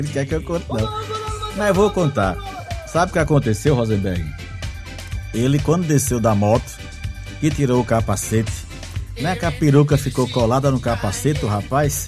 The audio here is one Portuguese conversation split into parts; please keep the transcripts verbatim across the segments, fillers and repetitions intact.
Ele quer que eu conte, não. Mas eu vou contar. Sabe o que aconteceu, Rosenberg? Ele, quando desceu da moto e tirou o capacete, né, que a peruca ficou colada no capacete, o rapaz.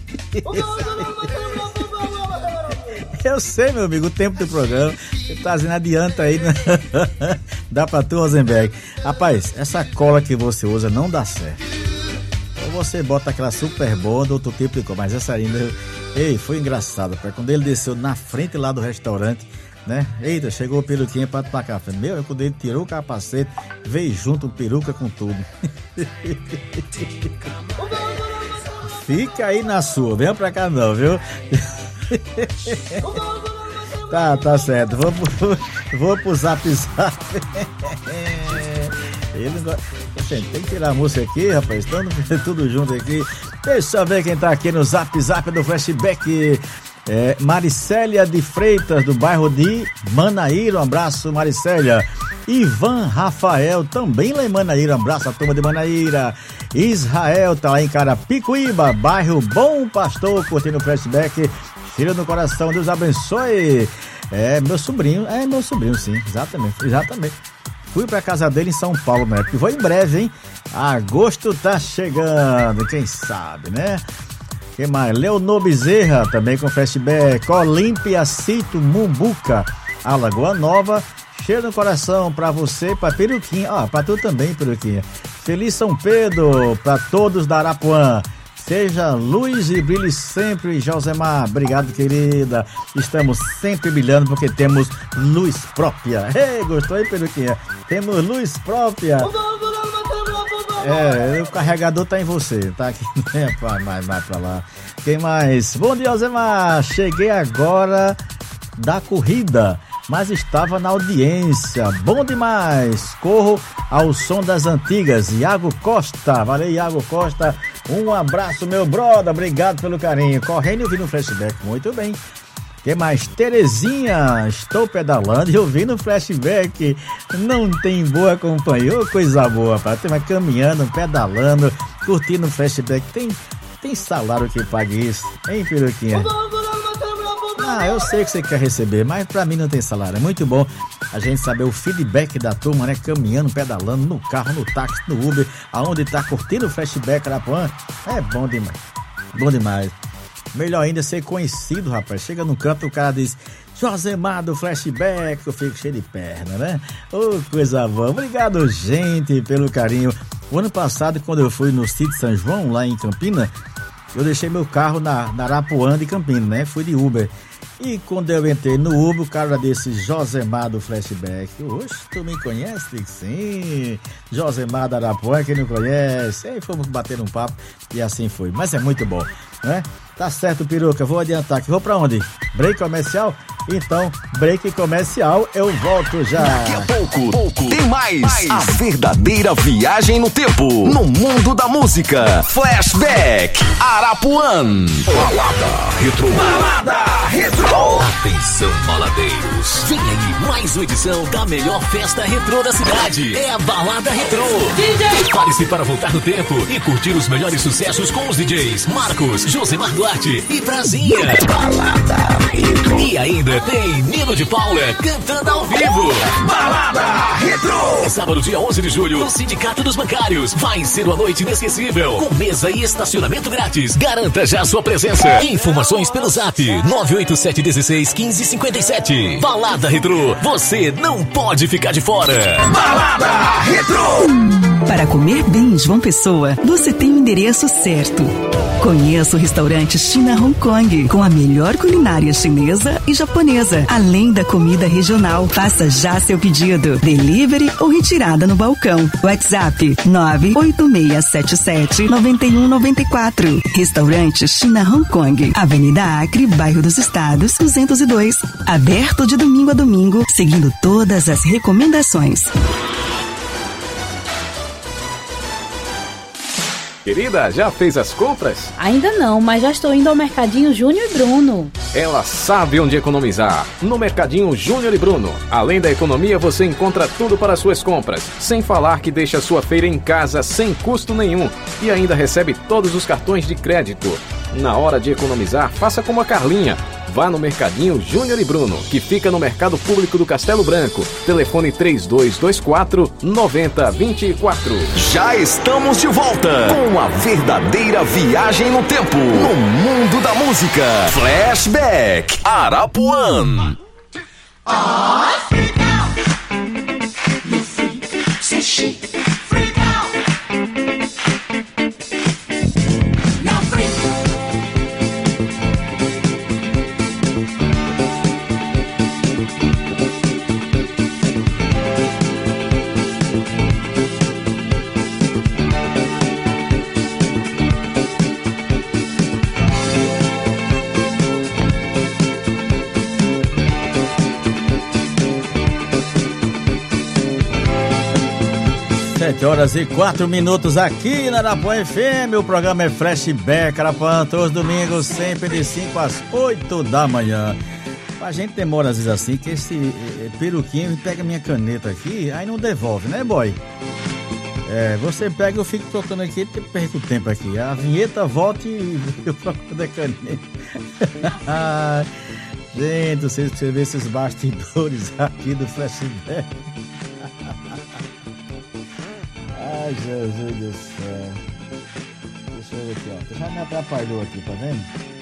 Eu sei, meu amigo, o tempo do programa. Você tá dizendo, adianta aí. Né? Dá pra tu, Rosenberg. Rapaz, essa cola que você usa não dá certo. Ou você bota aquela super bonda, outro tipo de coisa. Mas essa ainda. Ei, foi engraçado, pai. Quando ele desceu na frente lá do restaurante, né? Eita, chegou o peruquinha pra tomar café. Meu, quando ele tirou o capacete, veio junto peruca com tudo. Fica aí na sua, venha pra cá não, viu? Tá, tá certo. Vou pro, vou pro zap zap. Ele não... Gente, tem que tirar a música aqui, rapaz. Estamos tudo junto aqui. Deixa eu ver quem tá aqui no zap zap do Flashback. É, Maricélia de Freitas, do bairro de Manaíra. Um abraço, Maricélia. Ivan Rafael, também lá em Manaíra. Um abraço à turma de Manaíra. Israel tá lá em Carapicuíba, bairro Bom Pastor, curtindo o Flashback. Filho no coração, Deus abençoe. É meu sobrinho, é meu sobrinho, sim, exatamente, exatamente. Fui pra casa dele em São Paulo, né? E vou em breve, hein? Agosto tá chegando, quem sabe, né? Quem mais? Leonor Bezerra, também com Flashback. Olímpia Cito Mumbuca, Alagoa Nova. Cheiro no coração pra você, pra Peruquinha. Ó, ah, pra tu também, Peruquinha. Feliz São Pedro pra todos da Arapuã. Seja luz e brilhe sempre, Josemar. Obrigado, querida. Estamos sempre brilhando porque temos luz própria. Ei, gostou aí, Peruquinha? Temos luz própria. É, o carregador tá em você. Tá aqui, né? Mais, mais pra lá. Quem mais? Bom dia, Josemar. Cheguei agora da corrida, mas estava na audiência. Bom demais. Corro ao som das antigas. Iago Costa. Valeu, Iago Costa. Um abraço, meu brother. Obrigado pelo carinho. Correndo e ouvindo o Flashback. Muito bem. Quem mais? Terezinha. Estou pedalando e ouvindo o Flashback. Não tem boa companhia. Ô, coisa boa, rapaz. Tem mais caminhando, pedalando, curtindo o Flashback. Tem, tem salário que pague isso, hein, Peruquinha? Ah, eu sei que você quer receber, mas pra mim não tem salário. É muito bom a gente saber o feedback da turma, né? Caminhando, pedalando, no carro, no táxi, no Uber, aonde tá curtindo o Flashback Arapuã. É bom demais. Bom demais. Melhor ainda é ser conhecido, rapaz. Chega no canto, o cara diz: Josemar do Flashback. Eu fico cheio de perna, né? Ô, oh, coisa boa. Obrigado, gente, pelo carinho. O ano passado, quando eu fui no sítio São João, lá em Campina, eu deixei meu carro na, na Arapuã de Campina, né? Fui de Uber. E quando eu entrei no Uber, o cara disse: Josemar do Flashback. Oxe, tu me conhece? Sim. Josemar da Arapuã, quem não conhece? Aí fomos bater um papo e assim foi. Mas é muito bom, né? Tá certo, Peruca. Vou adiantar aqui. Vou pra onde? Break comercial? Então, break comercial, eu volto já. Daqui a pouco, pouco tem mais. mais. A verdadeira viagem no tempo, no mundo da música. Flashback Arapuã. Balada Retro. Balada Retro. Atenção, baladeiros. Vem aí mais uma edição da melhor festa retrô da cidade. É a Balada Retrô. D J, prepare-se para voltar no tempo e curtir os melhores sucessos com os D Js Marcos, Josemar Duarte e Brasinha. Balada Retro. E ainda tem Nino de Paula cantando ao vivo. Balada Retro. Sábado, dia onze de julho, no Sindicato dos Bancários. Vai ser uma noite inesquecível, com mesa e estacionamento grátis. Garanta já sua presença. Informações pelo zap nove oito sete um seis um cinco cinco sete. Balada Retro, você não pode ficar de fora. Balada Retro. Para comer bem em João Pessoa, você tem o endereço certo. Conheça o restaurante China Hong Kong, com a melhor culinária chinesa e japonesa, além da comida regional. Faça já seu pedido, delivery ou retirada no balcão. WhatsApp nove oito seis sete sete nove um nove quatro. Restaurante China Hong Kong, Avenida Acre, Bairro dos Estados, duzentos e dois. Aberto de domingo a domingo, seguindo todas as recomendações. Querida, já fez as compras? Ainda não, mas já estou indo ao Mercadinho Júnior e Bruno. Ela sabe onde economizar. No Mercadinho Júnior e Bruno. Além da economia, você encontra tudo para suas compras. Sem falar que deixa sua feira em casa sem custo nenhum. E ainda recebe todos os cartões de crédito. Na hora de economizar, faça como a Carlinha. Vá no Mercadinho Júnior e Bruno, que fica no Mercado Público do Castelo Branco. Telefone três dois dois quatro, nove zero dois quatro. Já estamos de volta com a verdadeira viagem no tempo, no mundo da música. Flashback Arapuã. sete horas e quatro minutos aqui na Arapuã F M. O programa é Flashback Arapuã, todos os domingos, sempre de cinco às oito da manhã. A gente demora às vezes assim, que esse eh, peruquinho pega minha caneta aqui, aí não devolve, né, boy? É, você pega, eu fico tocando aqui e perco tempo aqui. A vinheta volta e eu procuro a caneta. Gente, vocês precisam ver esses bastidores aqui do Flashback. Ai, Jesus do céu. Deixa eu ver aqui, ó. Já me atrapalhou aqui, tá vendo?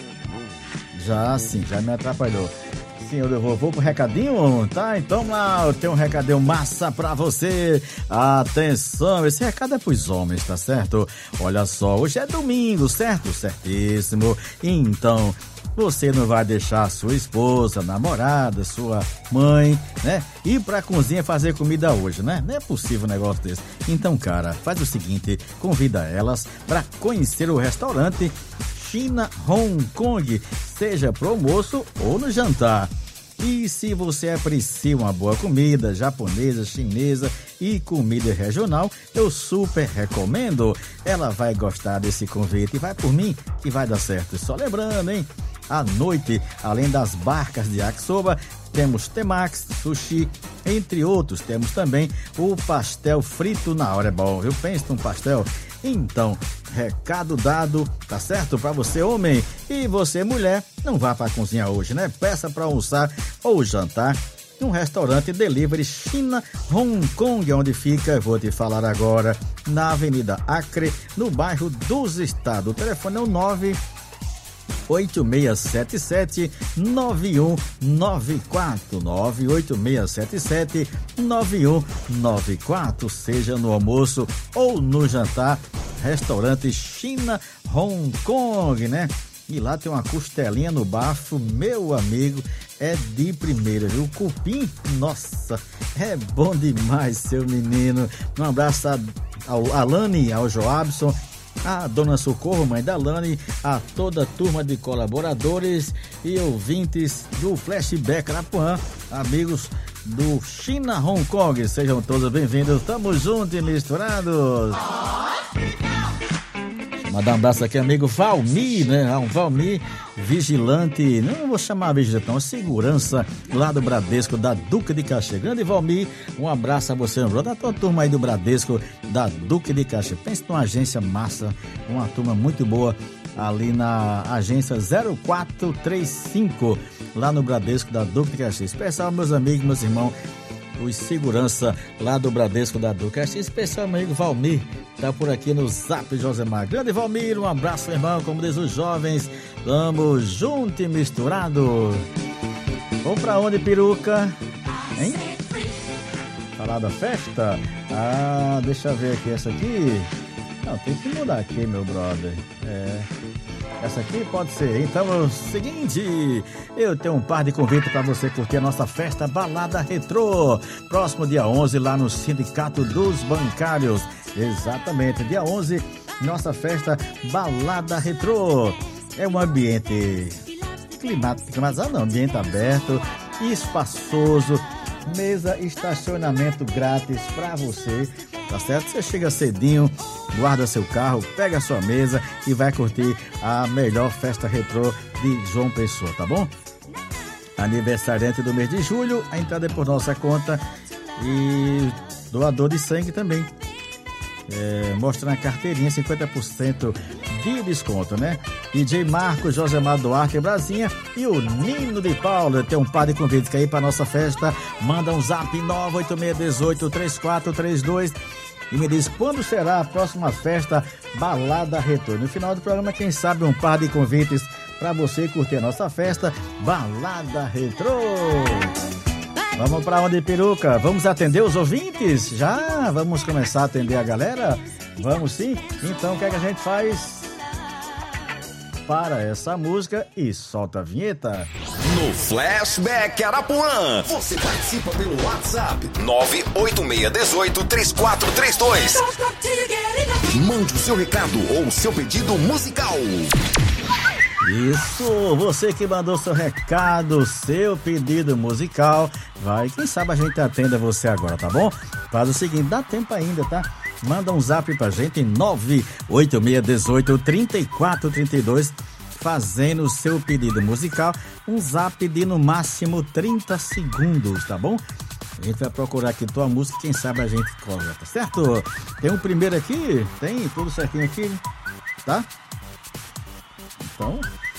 Já sim, já me atrapalhou. Sim, eu vou, vou pro recadinho, tá? Então lá, eu tenho um recadinho massa pra você. Atenção, esse recado é pros homens, tá certo? Olha só, hoje é domingo, certo? Certíssimo. Então, você não vai deixar sua esposa, namorada, sua mãe, né, ir pra cozinha fazer comida hoje, né? Não é possível um negócio desse. Então, cara, faz o seguinte, convida elas pra conhecer o restaurante China Hong Kong, seja pro almoço ou no jantar. E se você aprecia uma boa comida japonesa, chinesa e comida regional, eu super recomendo. Ela vai gostar desse convite e vai por mim que vai dar certo. Só lembrando, hein? À noite, além das barcas de yakisoba, temos temaki, sushi, entre outros. Temos também o pastel frito na hora. É bom, viu? Pensa num pastel. Então, recado dado, tá certo? Pra você, homem, e você, mulher, não vá pra cozinha hoje, né? Peça pra almoçar ou jantar num restaurante delivery China Hong Kong, onde fica, vou te falar agora, na Avenida Acre, no bairro dos Estados. O telefone é o nove oito seis sete sete, nove um nove quatro, nove oito seis sete sete, nove um nove quatro, seja no almoço ou no jantar, restaurante China Hong Kong, né? E lá tem uma costelinha no bafo, meu amigo, é de primeira, viu? Cupim, nossa, é bom demais, seu menino. Um abraço ao Alane, ao Joabson, a dona Socorro, mãe da Lani, a toda a turma de colaboradores e ouvintes do Flashback Arapuã, amigos do China Hong Kong, sejam todos bem-vindos, tamo juntos e misturados. Mandar um abraço aqui, amigo Valmir, né? Um Valmir, vigilante, não vou chamar vigilante, não, segurança lá do Bradesco, da Duque de Caxias. Grande Valmir, um abraço a você, meu da tua turma aí do Bradesco, da Duque de Caxias. Pense numa agência massa, uma turma muito boa, ali na agência zero quatro três cinco, lá no Bradesco, da Duque de Caxias. Especial, meus amigos, meus irmãos, os segurança lá do Bradesco da Duque. Especial amigo Valmir, tá por aqui no Zap Josemar. Grande Valmir, um abraço, irmão, como diz os jovens, tamo junto e misturado. Vamos pra onde, peruca? Hein? Falar da festa? Ah, deixa eu ver aqui, essa aqui. Não, tem que mudar aqui, meu brother. É... Essa aqui pode ser. Então é o seguinte, eu tenho um par de convites para você curtir a nossa festa Balada Retrô. Próximo dia onze, lá no Sindicato dos Bancários. Exatamente, dia onze, nossa festa Balada Retrô. É um ambiente climatizado, não, ambiente aberto, espaçoso, mesa, estacionamento grátis para você. Tá certo? Você chega cedinho, guarda seu carro, pega a sua mesa e vai curtir a melhor festa retrô de João Pessoa, tá bom? Aniversariante do mês de julho, a entrada é por nossa conta e doador de sangue também. É, mostra na carteirinha cinquenta por cento de desconto, né? D J Marcos, Josemar Duarte, Brasinha e o Nino de Paula. Tem um par de convites que aí para nossa festa. Manda um zap nove oito seis um oito, três quatro três dois e me diz quando será a próxima festa Balada Retrô. No final do programa, quem sabe um par de convites para você curtir a nossa festa Balada Retrô. Vamos para onde, Peruca? Vamos atender os ouvintes? Já? Vamos começar a atender a galera? Vamos sim? Então o que é que a gente faz? Para essa música e solta a vinheta. No Flashback Arapuã, você participa pelo WhatsApp nove oito seis um oito, três quatro três dois. Mande o seu recado ou o seu pedido musical. Isso, você que mandou seu recado, seu pedido musical, vai, quem sabe a gente atenda você agora, tá bom? Faz o seguinte, dá tempo ainda, tá? Manda um zap pra gente, nove oito seis um oito, três quatro três dois, fazendo o seu pedido musical, um zap de no máximo trinta segundos, tá bom? A gente vai procurar aqui tua música, quem sabe a gente coloca, tá certo? Tem um primeiro aqui? Tem tudo certinho aqui, tá? Então,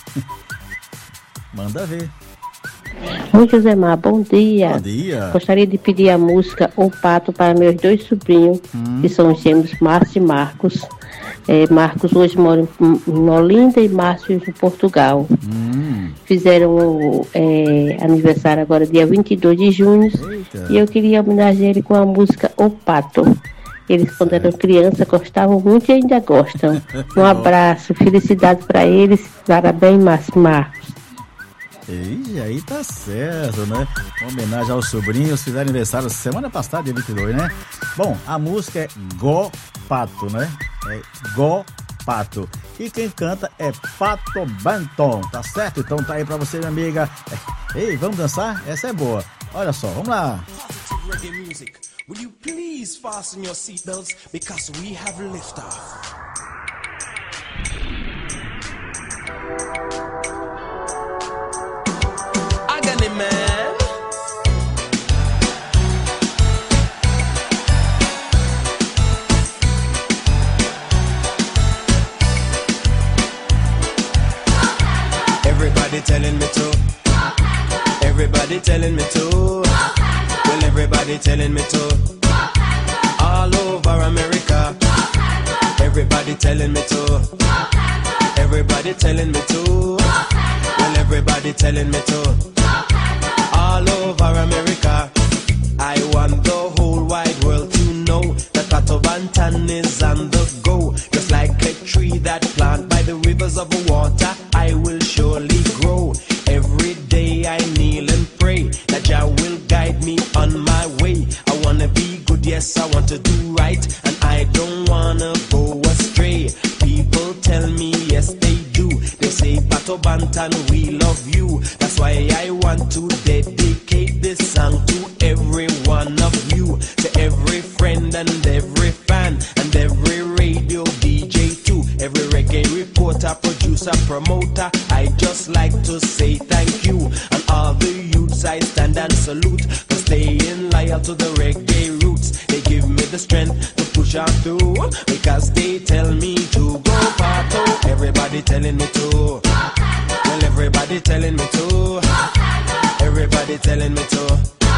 manda ver. Oi, Josemar, bom dia. Bom dia. Gostaria de pedir a música O Pato para meus dois sobrinhos, hum. que são os gêmeos Márcio e Marcos. É, Marcos hoje mora em Olinda e Márcio em Portugal. Hum. Fizeram é, aniversário agora dia vinte e dois de junho. Eita. E eu queria homenagear ele com a música O Pato. Eles, quando eram crianças, gostavam muito e ainda gostam. Um abraço, felicidade para eles. Parabéns, Márcio Marcos. E aí tá certo, né? Uma homenagem aos sobrinhos, fizeram aniversário semana passada, dia vinte e dois, né? Bom, a música é Go Pato, né? É Go Pato. E quem canta é Pato Banton, tá certo? Então tá aí pra você, minha amiga. Ei, vamos dançar? Essa é boa. Olha só, vamos lá. Will you please fasten your seatbelts because we have liftoff. I got it, man. Everybody telling me to. Everybody telling me to. Well, everybody telling me to. All over America. Everybody telling me to. Everybody telling me to. Well, everybody telling me to. All over America. I want the whole wide world to know that Pato Banton is on the go. Just like a tree that planted by the rivers of water, I will surely grow. Every day I kneel and pray that Jah will guide me on my way. I wanna be good, yes, I want to do right, and I don't wanna go astray. People tell me, yes, they do. They say, Pato Banton, we love you. That's why I want to dedicate this song to every one of you, to every friend and every fan, and every radio D J too, every reggae reporter, producer, promoter. I just like to say thank you, and all the youths I stand and salute for staying loyal to the reggae roots. They give me the strength to push on through, because they tell me to go Pato. Everybody telling me to. Well, everybody telling me to. Everybody telling me to.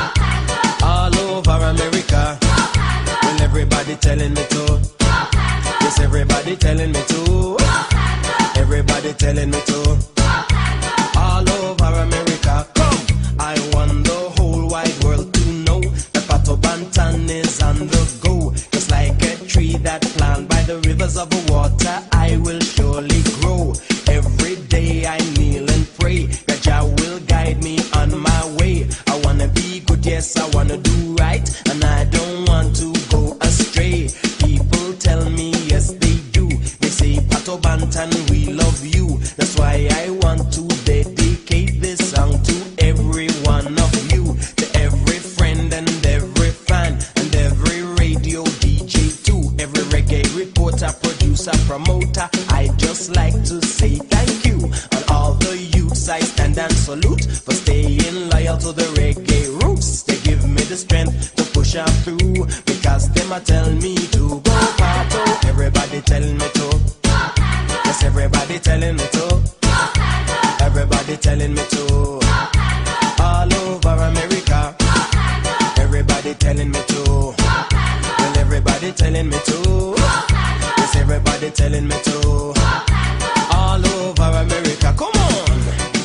All over America. Well, everybody telling me to. Yes, everybody telling me to. Everybody telling me to. All over America. Come! I want the whole wide world to know that Pato Banton is on the go. Just like a tree that planted by the rivers of water, I will surely grow. Every day I kneel and pray that Jah will guide me on my way. I wanna be good, yes, I wanna do right, and I don't want to go astray. People tell me, yes, they do. They say, Pato Banton, we love you. That's why I want to dedicate this song to every one of you, to every friend and every fan, and every radio D J too, every reggae reporter, producer, promoter. I just like to say thank you, and all the youths I stand and salute for staying loyal to the reggae roots. They give me the strength to push on through, because them a tell me to go Pato. Everybody telling me to. Yes, everybody telling me to. Everybody telling me to. All over America. Everybody telling me to. Well, everybody telling me to. Yes, everybody telling me to. All over America. Come on.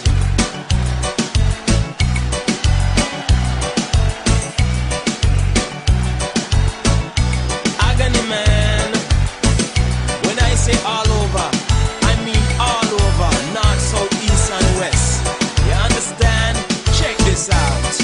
Agony man. When I say all over, I mean all over. North, south, east and west. You understand? Check this out.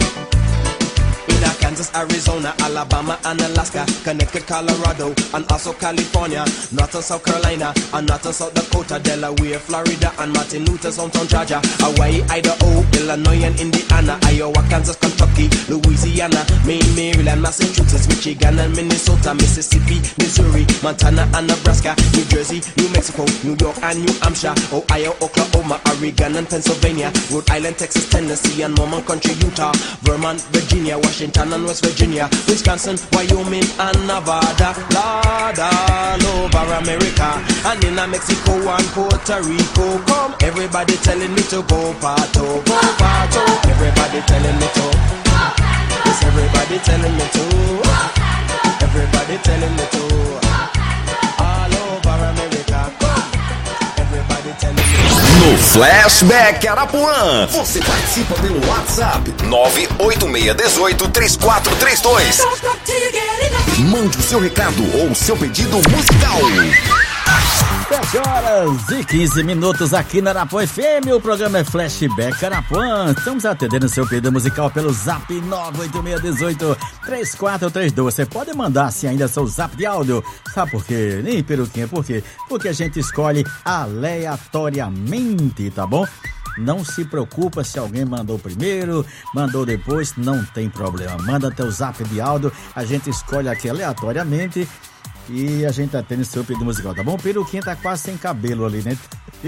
Kansas, Arizona, Alabama, and Alaska, Connecticut, Colorado, and also California, North and South Carolina, and North and South Dakota, Delaware, Florida, and Martin Luther, Hometown, Georgia, Hawaii, Idaho, Illinois, and Indiana, Iowa, Kansas, Kentucky, Louisiana, Maine, Maryland, Massachusetts, Michigan, and Minnesota, Mississippi, Missouri, Montana, and Nebraska, New Jersey, New Mexico, New York, and New Hampshire, Ohio, Oklahoma, Oregon, and Pennsylvania, Rhode Island, Texas, Tennessee, and Mormon Country, Utah, Vermont, Virginia, Washington, and West Virginia, Wisconsin, Wyoming, and Nevada, Lord, all over America, and in Mexico and Puerto Rico. Come, everybody telling me to go parto, go parto. Everybody telling me to. Yes, everybody telling me to. Everybody telling me to. All over America. Come, everybody telling me to. No Flashback Arapuã, você participa pelo WhatsApp nove oito seis um oito três quatro três dois. Mande o seu recado ou o seu pedido musical. dez horas e quinze minutos aqui na Arapuã F M, o programa é Flashback Arapuã. Estamos atendendo seu pedido musical pelo zap nove oito seis um oito três quatro três dois. Você pode mandar assim ainda seu zap de áudio. Sabe por quê? Nem peruquinha, por quê? Porque a gente escolhe aleatoriamente, tá bom? Não se preocupa se alguém mandou primeiro, mandou depois, não tem problema. Manda teu zap de áudio, a gente escolhe aqui aleatoriamente e a gente atende seu pedido musical, tá bom? O peruquinha tá quase sem cabelo ali, né?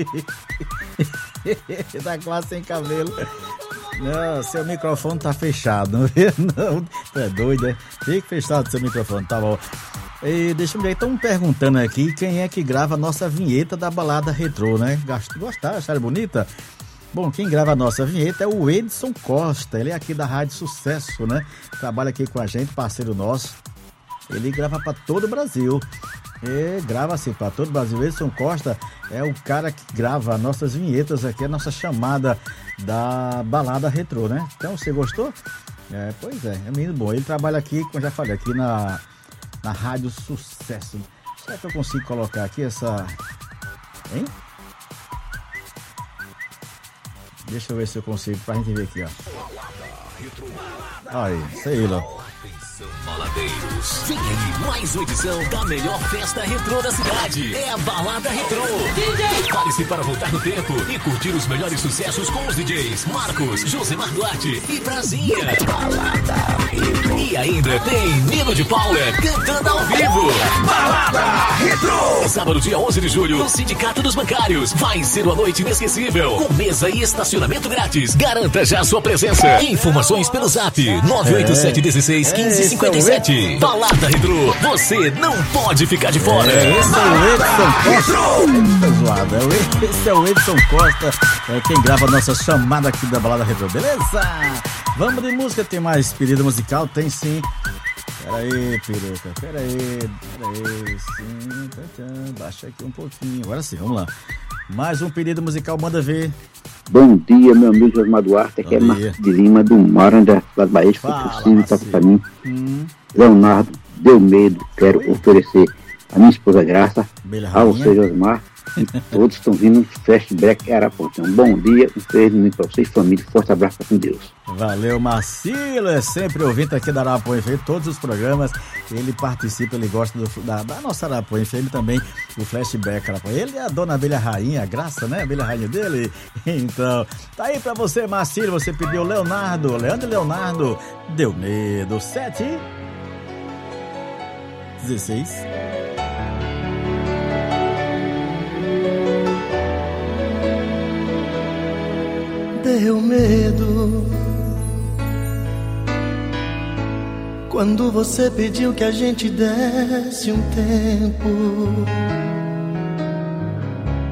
Tá quase sem cabelo. Não, seu microfone tá fechado, não vê? Não, é doido, né? Fique fechado seu microfone, tá bom. E deixa eu ver, estão me perguntando aqui quem é que grava a nossa vinheta da balada retrô, né? Gostaram? Acharam bonita? Bom, quem grava a nossa vinheta é o Edson Costa, ele é aqui da Rádio Sucesso, né? Trabalha aqui com a gente, parceiro nosso. Ele grava para todo o Brasil. E grava assim para todo o Brasil. O Edson Costa é o cara que grava nossas vinhetas aqui, a nossa chamada da balada retrô, né? Então, você gostou? É, pois é, é menino bom. Ele trabalha aqui, como eu já falei, aqui na, na Rádio Sucesso. Será que eu consigo colocar aqui essa... Hein? Deixa eu ver se eu consigo, pra gente ver aqui, ó. Aí, isso aí, ó. Baladeiros. Vem aí, mais uma edição da melhor festa retrô da cidade. É a Balada Retrô. D J, prepare-se para voltar no tempo e curtir os melhores sucessos com os D Js Marcos, Josemar Duarte e Brasinha. Balada Retrô. E ainda tem Nino de Paula cantando ao vivo. Balada Retrô. Sábado, dia onze de julho, no Sindicato dos Bancários. Vai ser uma noite inesquecível, com mesa e estacionamento grátis. Garanta já sua presença. Informações pelo zap nove oito sete um seis um cinco cinquenta e sete. Balada Retrô, você não pode ficar de fora. É, esse é o Edson Costa. Esse é o Edson Costa, é quem grava a nossa chamada aqui da Balada Retrô, beleza? Vamos de música, tem mais pedido musical? Tem sim. Pera aí, peruca, pera aí, pera aí, sim, tchan, baixa aqui um pouquinho. Agora sim, vamos lá. Mais um pedido musical, manda ver. Bom dia, meu amigo Josimar Duarte, aqui é Marcos de Lima, do Moranda, da Bahia de Patrocínio, toca pra mim. Hum. Leonardo, deu medo, quero oferecer a minha esposa Graça, ao seu Josimar, e todos estão vindo no Flashback Arapuã. Um bom dia, um feliz domingo pra vocês, família, forte abraço com Deus. Valeu, Marcilo, é sempre ouvinte aqui da Arapuã F M, todos os programas, ele participa, ele gosta do, da, da nossa Arapuã F M também, o Flashback Arapuã. Ele é a dona Abelha Rainha, a Graça, né? A Abelha Rainha dele. Então, tá aí pra você, Marcilo, você pediu Leonardo, Leandro e Leonardo, deu medo, sete dezesseis. Deu medo quando você pediu que a gente desse um tempo.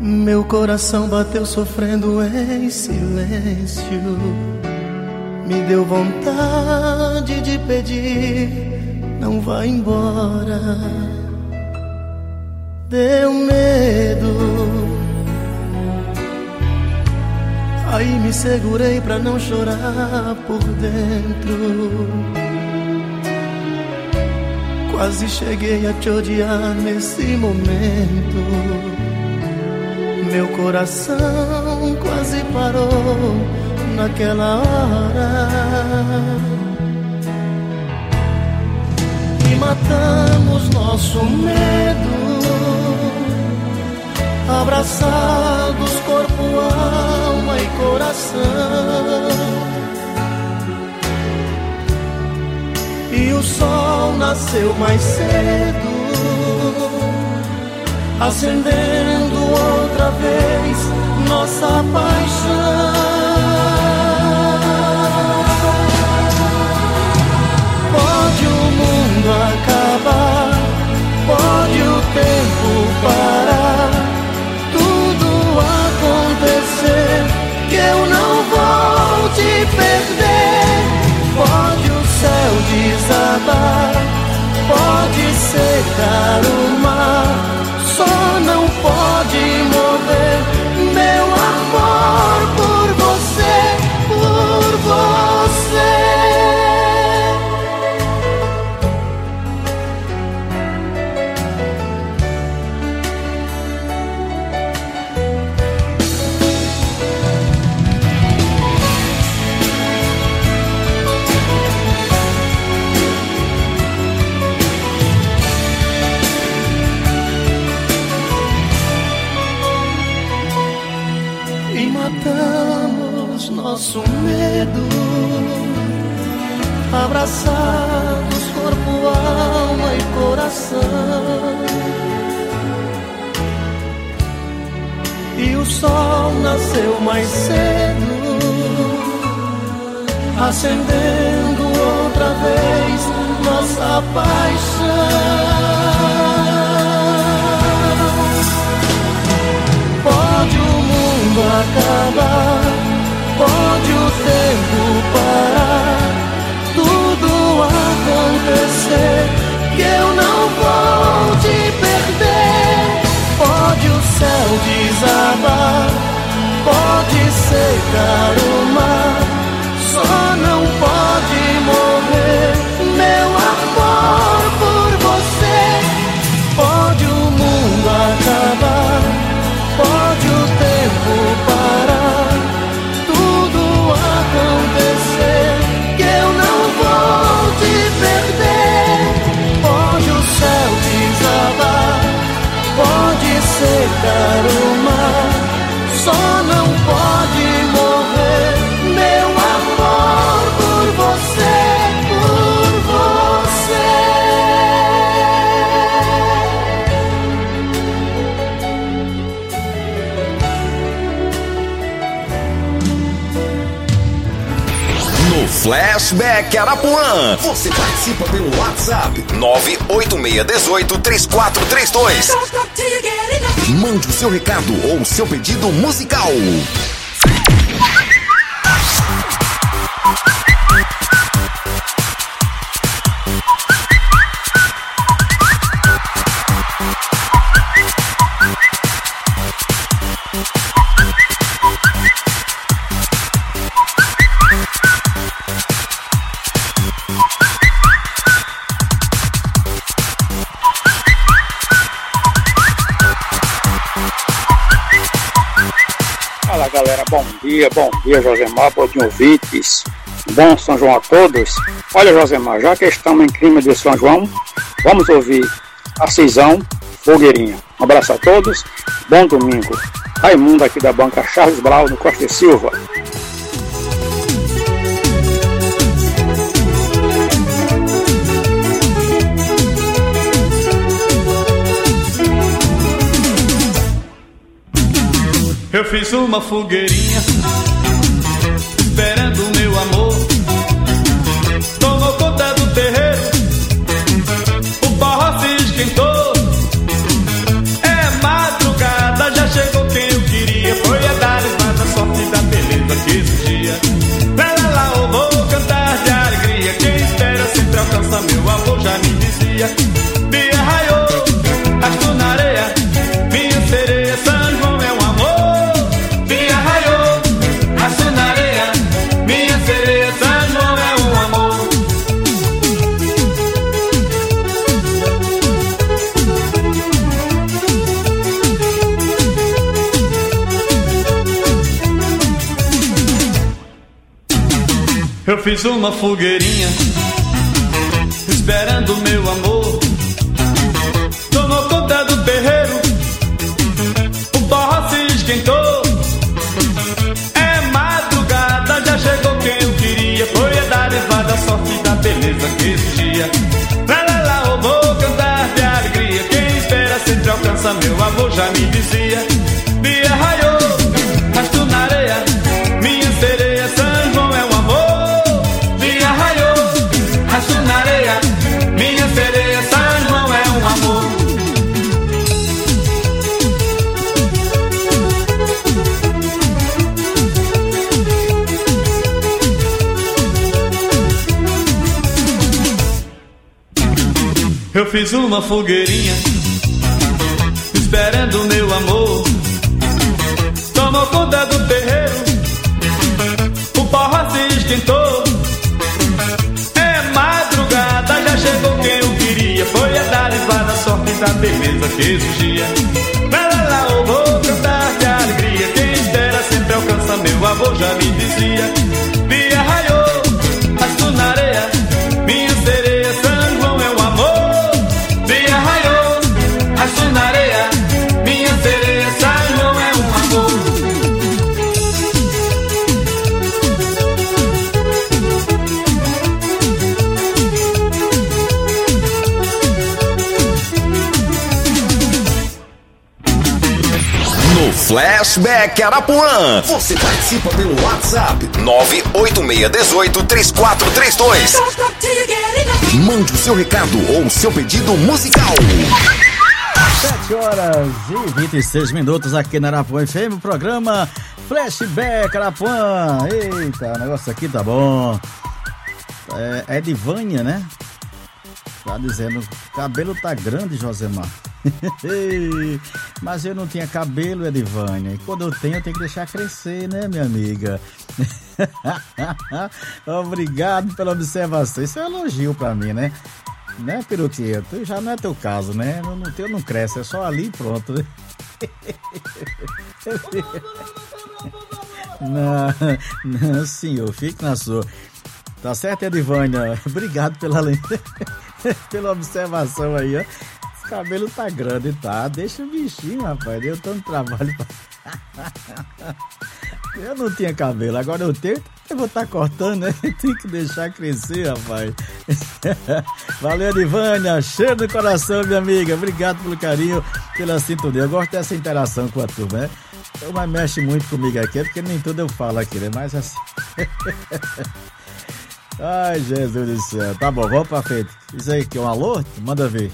Meu coração bateu sofrendo em silêncio. Me deu vontade de pedir, não vá embora. Deu medo. Aí me segurei pra não chorar por dentro. Quase cheguei a te odiar nesse momento. Meu coração quase parou naquela hora. E matamos nosso medo, abraçados corpo, alma e coração. E o sol nasceu mais cedo, acendendo outra vez nossa paixão. Pode o mundo acabar, pode o tempo parar, tudo acontecer, que eu não vou te perder. Pode o céu desabar, pode secar o mar, só não pode morrer meu amor por você, por você. Matamos nosso medo, abraçados corpo, alma e coração. E o sol nasceu mais cedo, acendendo outra vez nossa paixão. Pode o mundo acabar, pode o tempo parar, tudo acontecer, que eu não vou te perder. Pode o céu desabar, pode secar o mar, só não pode morrer meu amor por você. Pode o mundo acabar, pode o tempo parar, tudo acontecer, que eu não vou te perder. Pode o céu desabar, pode secar o mar, só não pode morrer meu amor por você, por você. Flashback Arapuã. Você participa pelo WhatsApp nove oito seis um oito três quatro três dois. Mande o seu recado ou seu pedido musical. Fala galera, bom dia, bom dia Josemar, bom dia ouvintes, bom São João a todos. Olha Josemar, já que estamos em clima de São João, vamos ouvir a Cisão Fogueirinha. Um abraço a todos, bom domingo. Raimundo aqui da banca Charles Brau do Costa e Silva. Eu fiz uma fogueirinha esperando o meu amor. Tomou conta do terreiro, o forró se esquentou. É madrugada, já chegou quem Eu fiz uma fogueirinha esperando meu amor. Tomou conta do terreiro, o forró se esquentou. É madrugada, já chegou quem eu queria. Foi a dar levada a sorte da beleza que existia. Lá, lá, lá, eu vou cantar de alegria. Quem espera sempre alcança, meu avô já me dizia. Dia raiou, rasto na areia, minha sereia, São João é um amor. Dia raiou, rasto na areia, minha sereia, São João é um amor. Eu fiz uma fogueirinha esperando meu amor. Tomou conta do terreiro, o forró se esquentou. É madrugada, já chegou quem eu queria. Foi a dar levada a sorte da beleza que exigia. Lá, lá, lá, eu vou cantar de alegria. Quem espera sempre alcança, meu avô já me dizia. Dia raiou, rasto na areia, minha sereia, São João é um amor. Dia raiou, rasto na areia, minha sereia, São João é um amor. No Flashback Arapuã, você participa pelo WhatsApp nove oito seis um oito três quatro três dois. Mande o seu recado ou o seu pedido musical. sete horas e vinte e seis minutos aqui na Arapuã F M, o programa Flashback Arapuã. Eita, o negócio aqui tá bom. É, é de Vânia, né? Tá dizendo, cabelo tá grande, Josemar. Mas eu não tinha cabelo, Edivânia. E quando eu tenho, eu tenho que deixar crescer, né, minha amiga? Obrigado pela observação. Isso é um elogio pra mim, né? Né, peruquinha? Já não é teu caso, né? No teu não cresce, é só ali e pronto. Não, não, senhor, fique na sua. Tá certo, Edivânia? Obrigado pela, pela observação aí, ó. Esse cabelo tá grande, tá? Deixa o bichinho, rapaz. Eu tô no trabalho. Pra... Eu não tinha cabelo, agora eu tenho. Eu vou estar tá cortando, né? Tem que deixar crescer, rapaz. Valeu, Edivânia. Cheiro do coração, minha amiga. Obrigado pelo carinho, pela sintonia. Eu gosto dessa interação com a turma, né? Então, mas mexe muito comigo aqui, porque nem tudo eu falo aqui, né? Mas assim. Ai, Jesus do céu. Tá bom, vamos pra frente. Isso aí que é um alô? Manda ver.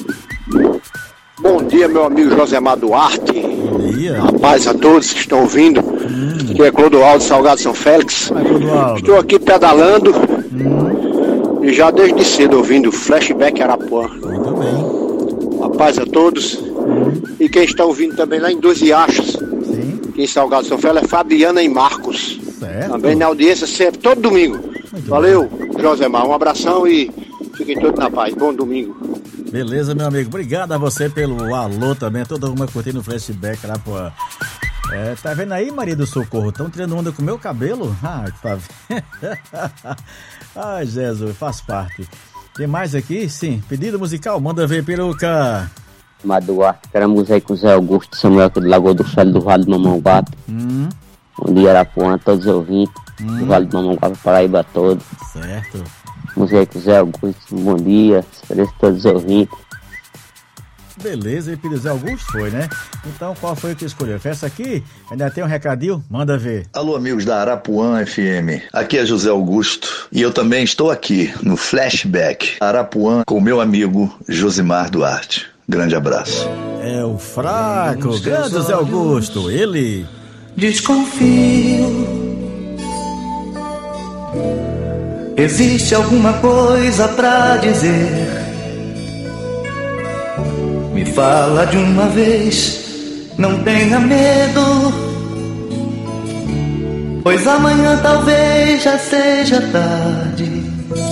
Bom dia, meu amigo Josemar Duarte. Bom dia. Rapaz, a todos que estão ouvindo. Hum. Que é Clodoaldo Salgado São Félix. Vai, Clodoaldo. Estou aqui pedalando. Hum. E já desde cedo ouvindo Flashback Arapuã. Muito bem. Rapaz, a todos. Hum. E quem está ouvindo também lá em Dois Riachos. Sim. Aqui em Salgado São Félix é Fabiana e Marcos. Certo. Também na audiência sempre, todo domingo. Muito Valeu, bem. Josemar. Um abração e fiquem todos na paz. Bom domingo. Beleza, meu amigo. Obrigado a você pelo alô também. Toda uma curtindo o Flashback lá, pô. É, tá vendo aí, Maria do Socorro? Estão tirando onda com o meu cabelo? Ah, tá vendo? Ai, Jesus, faz parte. Tem mais aqui? Sim. Pedido musical? Manda ver, peruca. Maduarte, era música aí com o Zé Augusto Samuel, aqui do Lagoa do Fel, do Vale do Mamanguape. Hum. Bom dia, Arapuã, todos os ouvintes. Hum. Do Vale do Mamanguape, Paraíba todo. Certo. Música aí com o Zé Augusto, bom dia. Esperei todos os ouvintes. Beleza, e pediu Zé Augusto, foi, né? Então, qual foi o que escolheu? Foi essa aqui? Ainda tem um recadinho? Manda ver. Alô, amigos da Arapuã F M. Aqui é José Augusto e eu também estou aqui no Flashback Arapuã com meu amigo Josimar Duarte. Grande abraço. É o fraco, grande José Augusto, ele. Desconfio. Existe alguma coisa pra dizer? Me fala de uma vez, não tenha medo, pois amanhã talvez já seja tarde.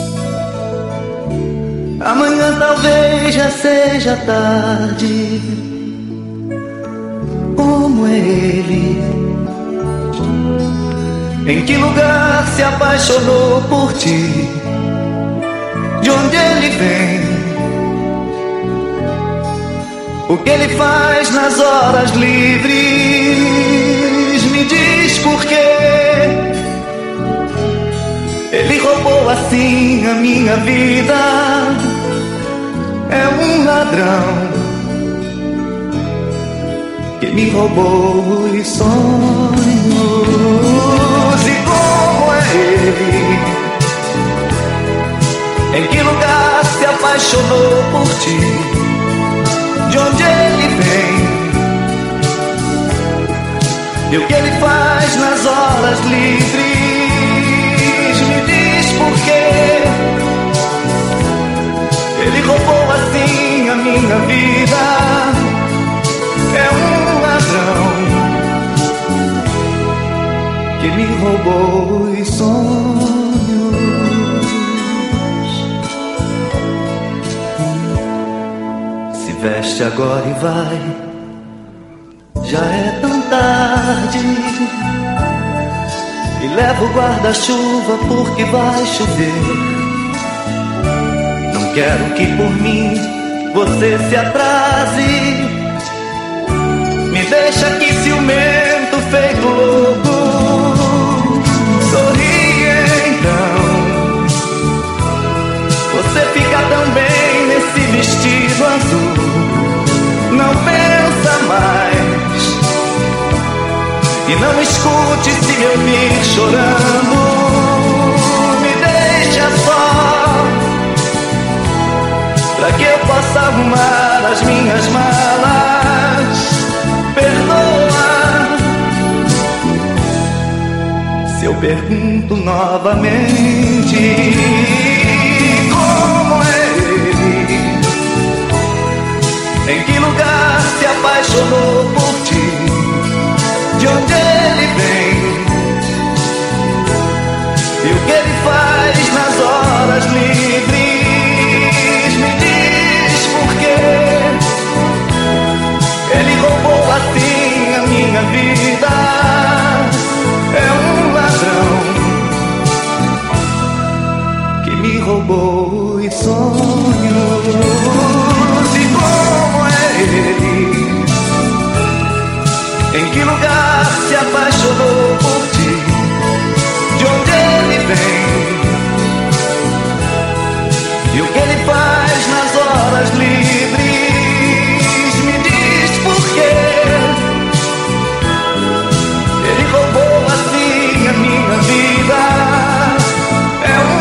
Amanhã talvez já seja tarde. Como é ele? Em que lugar se apaixonou? apaixonou por ti. De onde ele vem? O que ele faz nas horas livres? Me diz por quê. Ele roubou assim a minha vida. É um ladrão que me roubou os sonhos. E como é ele? Em que lugar se apaixonou por ti? De onde ele vem? E o que ele faz nas horas livres? Me diz por quê. Ele roubou assim a minha vida. É um ladrão que me roubou os sonhos. Se veste agora e vai, já é tão tarde. E leva o guarda-chuva porque vai chover. Não quero que por mim você se atrase. Me deixa aqui ciumento, feito louco. Sorri então. Você fica tão bem nesse vestido azul. Não pensa mais. E não escute se me ouvir chorando. Me deixa só, pra que eu possa arrumar as minhas malas. Perdoa se eu pergunto novamente. Como é ele? Em que lugar se apaixonou por ti? De onde ele vem? E o que ele faz nas horas livres? Me diz por quê. Ele roubou assim a minha vida. É um ladrão que me roubou os sonhos. E como é ele? Em que lugar se apaixonou por ti? De onde ele vem? E o que ele faz nas horas livres? Me diz por quê. Ele roubou assim a minha vida. É um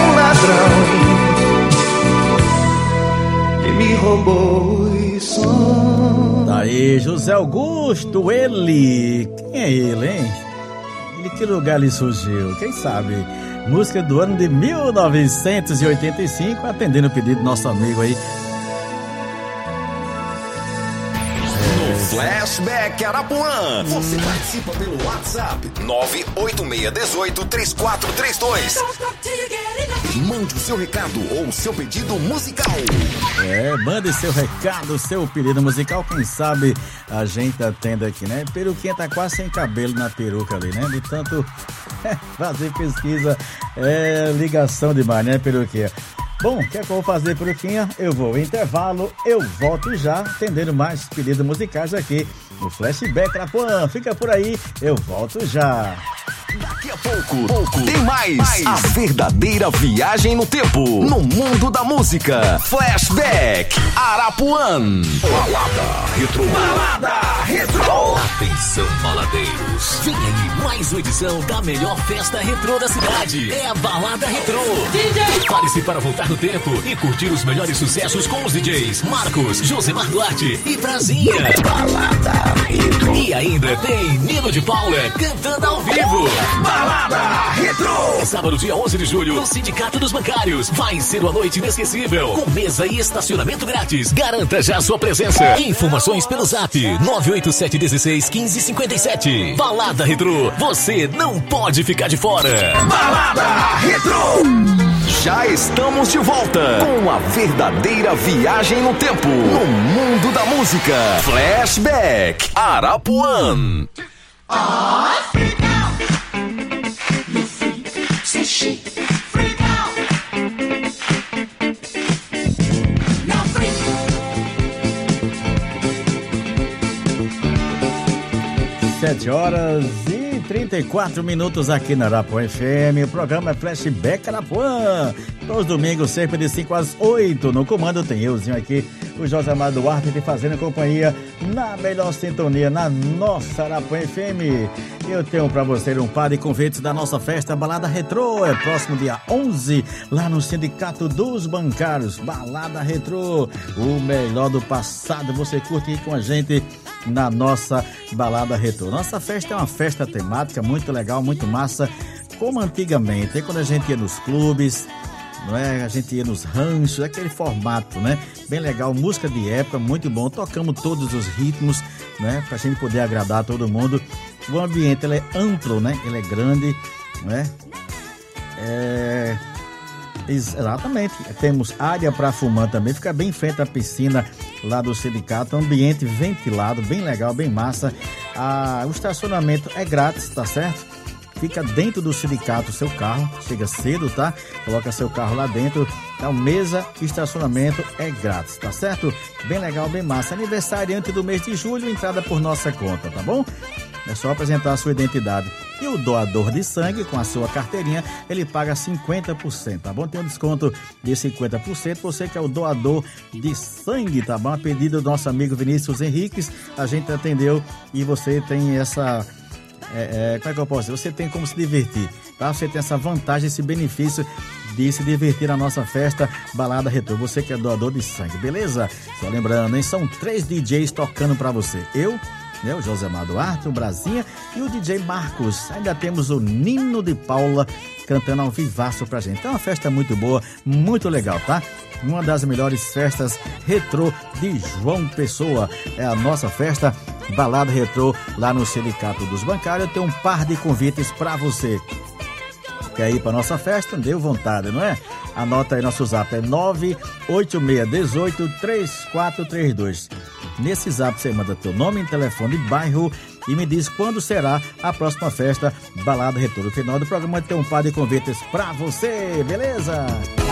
ladrão que me roubou os sonhos. Daí, José Augusto, ele. Quem é ele, hein? De que lugar ele surgiu? Quem sabe? Música do ano de mil novecentos e oitenta e cinco, atendendo o pedido do nosso amigo aí. Flashback Arapuã. Você participa pelo WhatsApp nove oito seis um oito três quatro três dois. Mande o seu recado ou o seu pedido musical. É, mande seu recado, seu pedido musical. Quem sabe a gente atende aqui, né? Peruquinha tá quase sem cabelo na peruca ali, né? De tanto fazer pesquisa, é ligação demais, né, Peruquinha? Bom, o que é que eu vou fazer, Peruquinha? Eu vou ao intervalo, eu volto já, atendendo mais pedidos musicais aqui no Flashback Arapuã. Fica por aí, eu volto já. Daqui a pouco, pouco tem mais. mais a verdadeira viagem no tempo, no mundo da música. Flashback Arapuã. Balada Retro. Balada Retro. Atenção, baladeiros. Vem aí mais uma edição da melhor festa retrô da cidade. É a Balada Retro. D J, prepare-se para voltar no tempo e curtir os melhores sucessos com os D Js Marcos, Josemar Duarte e Brasinha. Balada Retro. E ainda tem Nino de Paula cantando ao vivo. Balada Retro. Sábado, dia onze de julho, no Sindicato dos Bancários. Vai ser uma noite inesquecível, com mesa e estacionamento grátis. Garanta já sua presença. Informações pelo zap nove oito sete um seis um cinco cinco sete. Balada Retro, você não pode ficar de fora. Balada Retro. Já estamos de volta com a verdadeira viagem no tempo, no mundo da música. Flashback Arapuã. Oh, sit down. You see, say sete horas e trinta e quatro minutos aqui na Arapuã F M. O programa é Flashback Arapuã. Todos os domingos, sempre de cinco às oito. No comando tem euzinho aqui, o Josemar Duarte, te fazendo companhia na melhor sintonia, na nossa Arapuã F M. Eu tenho pra você um par de convites da nossa festa Balada Retrô. É próximo dia onze, lá no Sindicato dos Bancários. Balada Retrô, o melhor do passado. Você curte aí com a gente na nossa Balada Retrô. Nossa festa é uma festa temática muito legal, muito massa, como antigamente, é quando a gente ia nos clubes, não é? A gente ia nos ranchos, aquele formato, né? Bem legal, música de época, muito bom. Tocamos todos os ritmos, né? Pra gente poder agradar todo mundo. O ambiente, ele é amplo, né? Ele é grande, né? É... Exatamente. Temos área para fumar também, fica bem em frente à piscina lá do sindicato, ambiente ventilado, bem legal, bem massa. Ah, o estacionamento é grátis, tá certo? Fica dentro do sindicato o seu carro, chega cedo, tá? Coloca seu carro lá dentro, então mesa e estacionamento é grátis, tá certo? Bem legal, bem massa. Aniversariante do mês de julho, entrada por nossa conta, tá bom? É só apresentar a sua identidade. E o doador de sangue, com a sua carteirinha, ele paga cinquenta por cento, tá bom? Tem um desconto de cinquenta por cento. Você que é o doador de sangue, tá bom? A pedido do nosso amigo Vinícius Henriques, a gente atendeu e você tem essa... É, é, como é que eu posso dizer? Você tem como se divertir, tá? Você tem essa vantagem, esse benefício de se divertir na nossa festa Balada Retrô. Você que é doador de sangue, beleza? Só lembrando, hein? São três D Js tocando pra você. Eu... É, o Josemar Duarte, o Brasinha e o D J Marcos. Ainda temos o Nino de Paula cantando ao vivaço pra gente. É uma festa muito boa, muito legal, tá? Uma das melhores festas retrô de João Pessoa. É a nossa festa Balada Retrô lá no Sindicato dos Bancários. Eu tenho um par de convites pra você. Quer ir pra nossa festa? Deu vontade, não é? Anota aí nosso zap, é nove oito seis um oito três quatro três dois. Nesse zap você manda teu nome, telefone, bairro e me diz quando será a próxima festa Balada Retrô. No final do programa tem um par de convites pra você, beleza?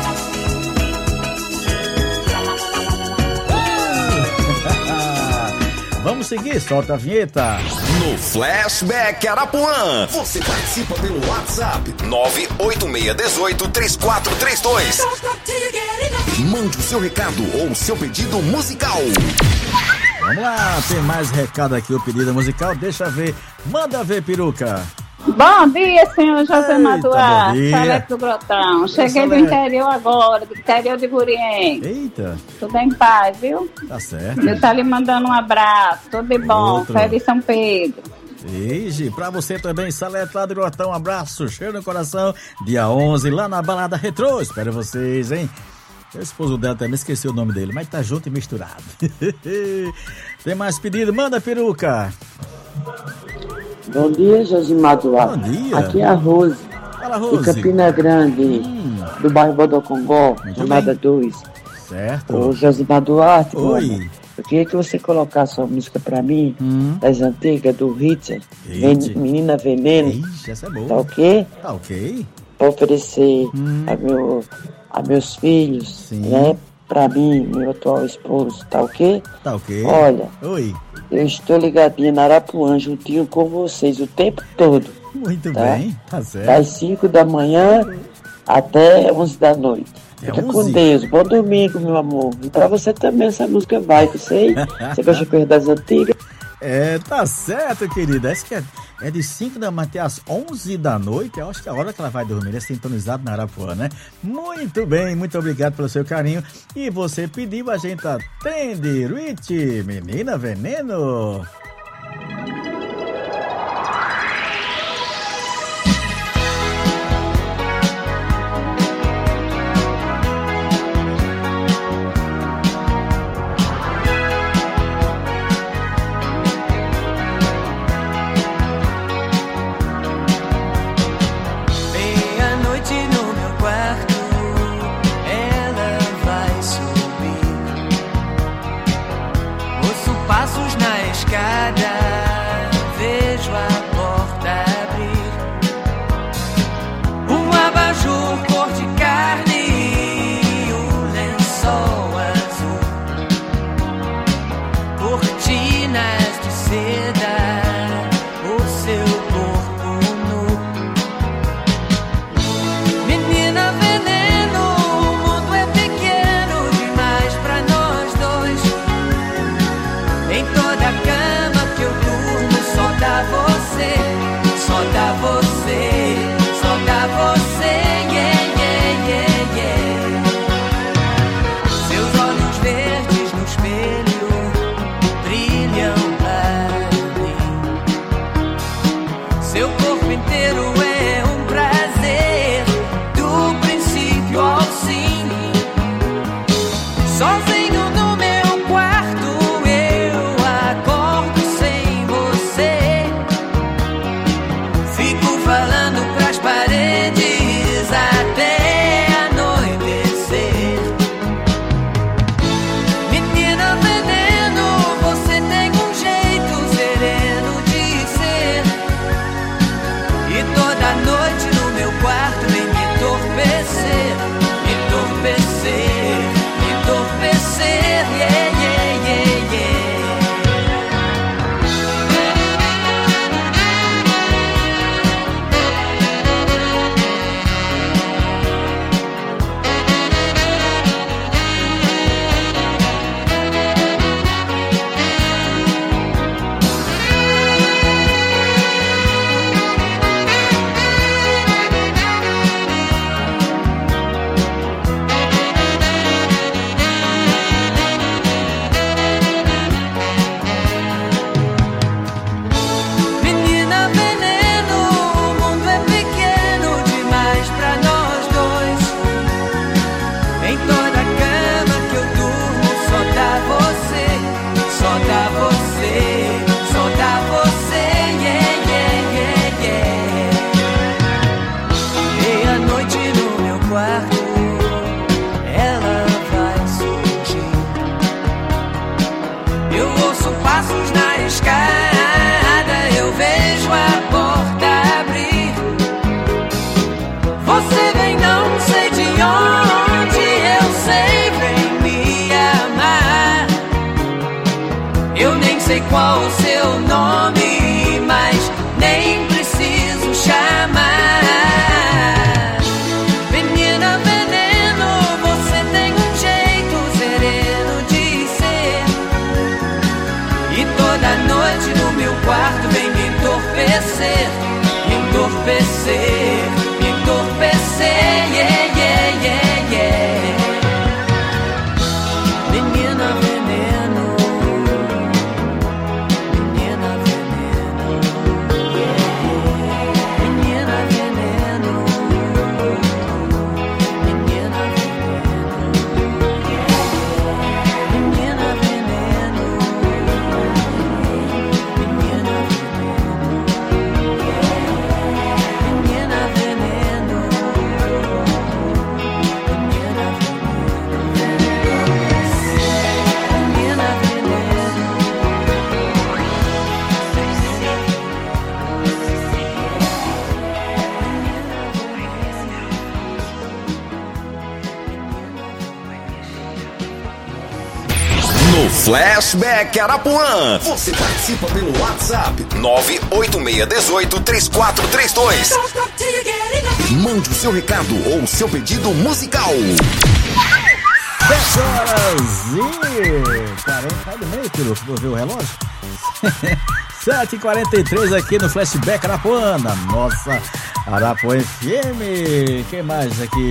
Vamos seguir, solta a vinheta. No Flashback Arapuã, você participa pelo WhatsApp nove oito seis um oito três quatro três dois. Mande o seu recado ou o seu pedido musical. Vamos lá, tem mais recado aqui, o pedido musical, deixa ver, manda ver, peruca. Bom dia, senhor Josemar Duarte, Salete do Grotão. Cheguei do interior agora, do interior de Gurien. Eita. Tudo em paz, viu? Tá certo. Eu tá lhe mandando um abraço, tudo de bom, Feliz São Pedro. Ige, pra você também, Salete lá do Grotão, um abraço, cheiro no coração, dia onze, lá na Balada Retrô, espero vocês, hein? O esposo dela também, esqueci o nome dele, mas tá junto e misturado. Tem mais pedido? Manda, peruca. Bom dia, Josemar Duarte. Bom dia. Aqui é a Rose. Fala, Rose. De Campina Grande, hum. do bairro Bodocongó, chamada dois. Certo. Ô, Josemar Duarte. Oi. Mano, eu queria que você colocasse uma música pra mim, hum. das antigas, do Richard. Menina Veneno. Ixi, essa é boa. Tá ok? Tá ok. Pra oferecer hum. a, meu, a meus filhos, Sim. né? Pra mim, meu atual esposo, tá ok? Tá ok. Olha. Oi. Eu estou ligadinha na Arapuã, juntinho com vocês o tempo todo. Muito tá? bem, tá certo. Das cinco da manhã até onze da noite. É Fica com Deus. Bom domingo, meu amor. E pra você também essa música vai, que eu sei. Você gosta de coisa das antigas? É, tá certo, querida. Essa que é, é de cinco da manhã até às onze da noite. Eu acho que é a hora que ela vai dormir. É sintonizado na Arapuã, né? Muito bem, muito obrigado pelo seu carinho. E você pediu, a gente atende. Rich, Menina Veneno. Passos na escada. Flashback Arapuã. Você participa pelo WhatsApp nove oito seis um oito, três quatro três dois. Mande o seu recado ou o seu pedido musical. dez horas e quarenta. Sai do meio, Piru, vou ver o relógio. sete e quarenta e três aqui no Flashback Arapuã, na nossa Arapuã F M. Quem mais aqui?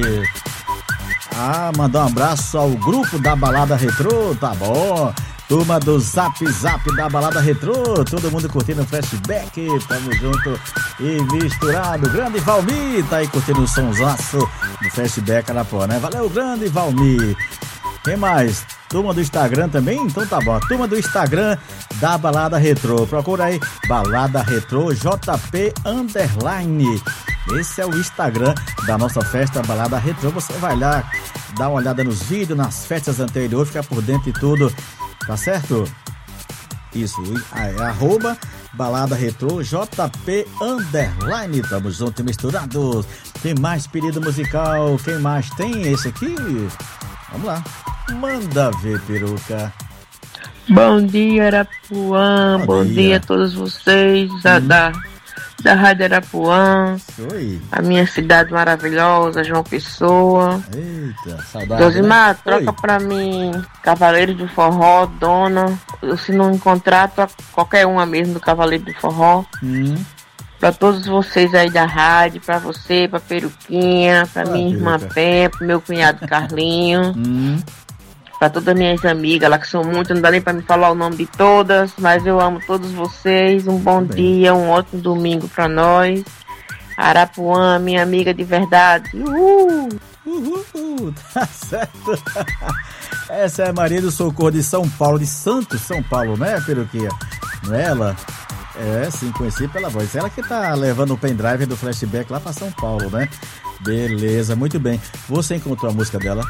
Ah, mandar um abraço ao grupo da Balada Retrô, tá bom? Turma do Zap Zap da Balada Retrô, todo mundo curtindo o Flashback, tamo junto e misturado. Grande Valmir, tá aí curtindo o sonsaço do Flashback Arapuã, né? Valeu, grande Valmir. Quem mais? Turma do Instagram também? Então tá bom. Turma do Instagram da Balada Retrô. Procura aí, Balada Retrô J P Underline. Esse é o Instagram da nossa festa Balada Retrô. Você vai lá, dá uma olhada nos vídeos, nas festas anteriores, fica por dentro de tudo. Tá certo? Isso, é arroba Balada Retrô J P Underline. Tamo junto e misturados. Tem mais pedido musical? Quem mais tem esse aqui? Vamos lá. Manda ver, peruca. Bom dia, Arapuã. Bom, Bom dia. dia a todos vocês hum. da, da, da Rádio Arapuã. Oi. A minha cidade maravilhosa, João Pessoa. Eita, saudade. Josimar, né? troca Oi. pra mim Cavaleiros do Forró, Dona. Eu, se não encontrar, troca qualquer uma mesmo do Cavaleiro do Forró. Hum. Pra todos vocês aí da rádio, pra você, pra Peruquinha, pra ah, minha peruca. irmã Pé, pro meu cunhado Carlinho. Hum. Pra todas as minhas amigas lá, que são muitas, não dá nem pra me falar o nome de todas, mas eu amo todos vocês. Um bom Bem. dia, um ótimo domingo pra nós. Arapuã, minha amiga de verdade. Uhul! Uhul! Tá certo! Essa é a Maria do Socorro de São Paulo, de Santos, São Paulo, né, Peruquinha? Não é ela? É, sim, conheci pela voz. Ela que tá levando o pendrive do Flashback lá pra São Paulo, né? Beleza, muito bem. Você encontrou a música dela?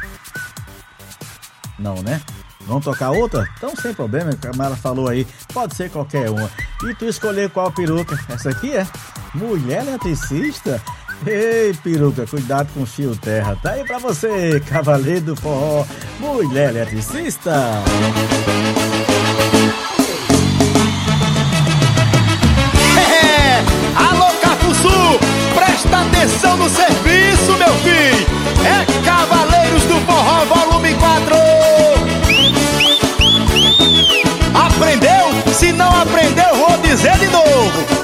Não, né? Vamos tocar outra? Então sem problema, como ela falou aí, pode ser qualquer uma. E tu escolher qual peruca? Essa aqui é Mulher Eletricista? Ei, peruca, cuidado com o fio terra. Tá aí pra você, Cavaleiro do Forró, Mulher Eletricista. É, alô, Cafuçu, presta atenção no serviço, meu filho. É Cavaleiros do Forró, volume quatro. Aprendeu? Se não aprendeu, vou dizer de novo.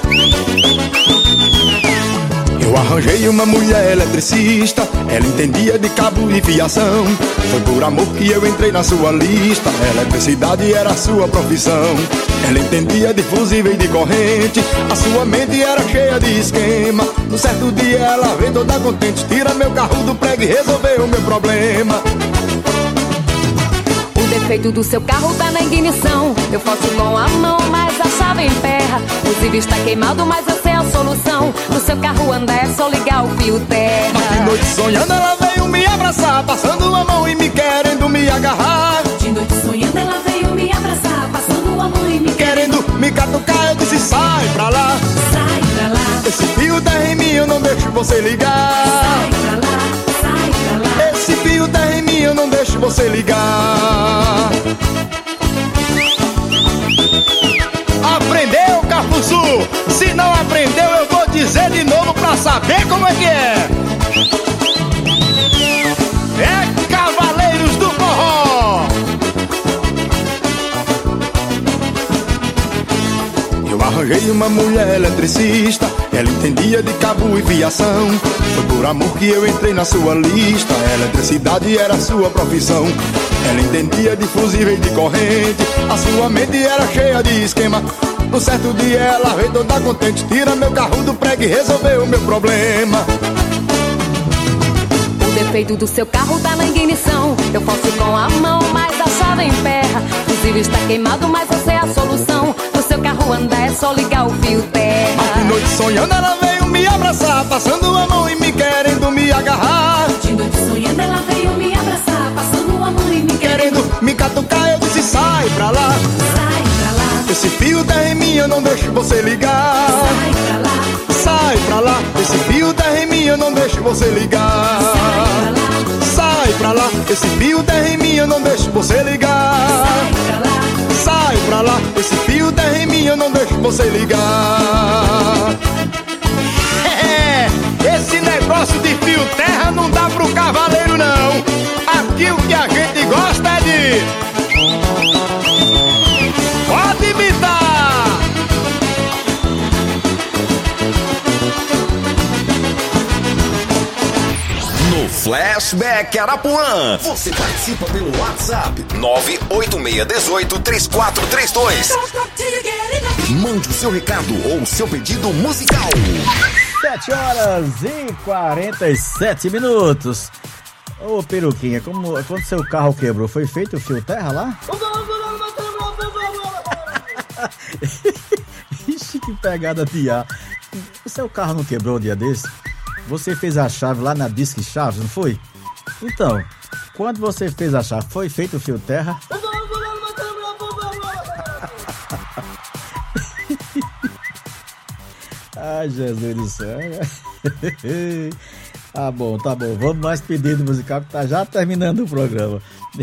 Eu arranjei uma mulher eletricista, ela entendia de cabo e fiação. Foi por amor que eu entrei na sua lista, eletricidade era a sua profissão. Ela entendia de fusível e de corrente, a sua mente era cheia de esquema. Um certo dia ela veio toda contente, tira meu carro do prego e resolveu o meu problema. O defeito do seu carro tá na ignição. Eu faço com a mão, mas a chave emperra. O fusível está queimado, mas eu sei a solução. O seu carro anda, é só ligar o fio terra. Mas de noite sonhando ela veio me abraçar, passando a mão e me querendo me agarrar. De noite sonhando ela veio me abraçar, passando a mão e me querendo me catucar. Eu disse sai pra lá, sai pra lá. Esse fio terra em mim eu não deixo você ligar. Sai pra lá, sai pra lá. Esse fio terra em mim eu não deixo você ligar. Aprendeu, Cafuçu? Se não aprendeu, eu vou dizer de novo pra saber como é que é. É Cavaleiros do Forró. Eu arranjei uma mulher eletricista, ela entendia de cabo e fiação. Foi por amor que eu entrei na sua lista, a eletricidade era a sua profissão. Ela entendia de fusível e de corrente, a sua mente era cheia de esquema. Um certo dia ela veio toda contente, tira meu carro do prego e resolveu o meu problema. O defeito do seu carro tá na ignição. Eu faço com a mão, mas a chave emperra. O fusível está queimado, mas eu sei a solução. O seu carro anda, é só ligar o fio terra. Mas de noite sonhando ela veio me abraçar, passando a mão e me querendo me agarrar. De noite sonhando ela veio me abraçar, passando a mão e me querendo me catucar. Eu disse sai pra lá, sai pra lá. Esse fio terra em mim eu não deixo você ligar. Sai pra lá, sai pra lá. Esse fio terra em mim eu não deixo você ligar. Sai pra lá, sai pra lá. Esse fio terra em mim eu não deixo você ligar. Sai pra lá. falar. Esse fio terra em mim eu não deixo você ligar. É, esse negócio de fio terra não dá pro cavaleiro não. Aqui o que a gente gosta é de... Pode imitar! No Flashback Arapuã, você participa pelo WhatsApp nove oito seis um oito três quatro três dois. Mande o seu recado ou o seu pedido musical. sete horas e quarenta e sete minutos. Ô Peruquinha, como, quando seu carro quebrou, foi feito o fio terra lá? Ixi, que pegada de ar. O seu carro não quebrou um dia desse? Você fez a chave lá na Disque Chaves, não foi? Então, quando você fez a chave, foi feito o fio terra? Ai, Jesus do céu. Tá bom, tá bom. Vamos mais pedido musical que tá já terminando o programa.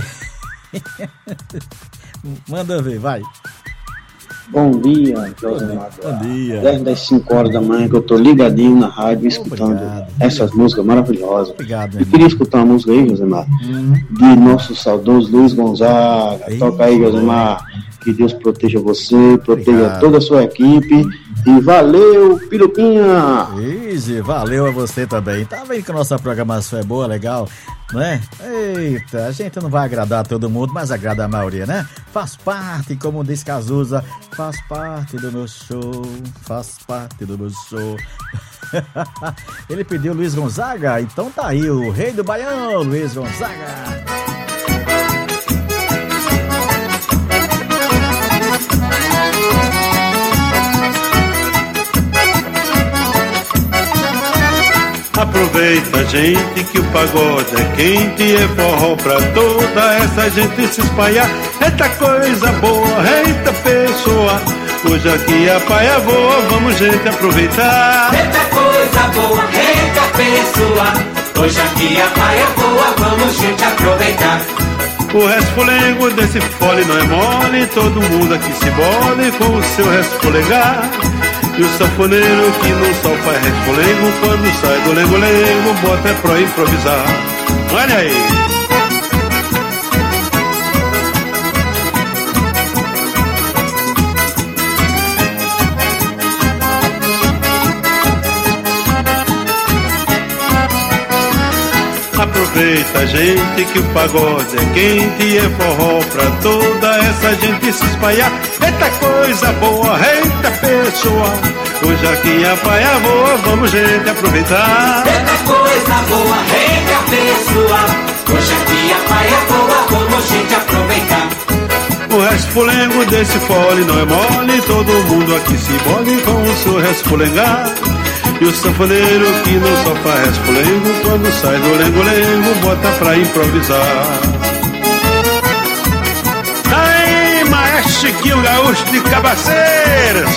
Manda ver, vai. Bom dia, José Maduar. Bom dia. Desde as cinco horas da manhã que eu tô ligadinho na rádio, escutando Obrigado. essas músicas maravilhosas. Obrigado, eu queria escutar uma música aí, Josemar, hum. de nosso saudoso Luiz Gonzaga. Ei, Toca aí, Josemar. Que Deus proteja você, proteja Obrigado. toda a sua equipe. E valeu, Piruquinha! Easy, valeu a você também. Tá vendo que a nossa programação é boa, legal, não é? Eita, a gente não vai agradar todo mundo, mas agrada a maioria, né? Faz parte, como diz Cazuza, faz parte do meu show, faz parte do meu show. Ele pediu Luiz Gonzaga, então tá aí o rei do Baião, Luiz Gonzaga. Aproveita, gente, que o pagode é quente, é forró pra toda essa gente se espalhar. Eita coisa boa, eita pessoa, hoje aqui a paia voa, vamos gente aproveitar. Eita coisa boa, eita pessoa, hoje aqui a paia voa, vamos gente aproveitar. O resfolengo desse fole não é mole, todo mundo aqui se bole com o seu resfolegar. E o sanfoneiro que não só faz resfolengo, quando sai do lengo-lengo, bota é pra improvisar. Olha aí! Aproveita, gente, que o pagode é quente e é forró pra toda essa gente se espalhar. Eita coisa boa, eita pessoa, hoje aqui a paia voa, vamos gente aproveitar. Eita coisa boa, eita pessoa, hoje aqui a paia voa, vamos gente aproveitar. O resfolengo desse fole não é mole, todo mundo aqui se bole com o seu resfolengar. E o sanfoneiro que não só faz resfolengo, quando sai do lengo-lengo, bota pra improvisar. Aí, maestro Chiquinho Gaúcho de Cabaceiras.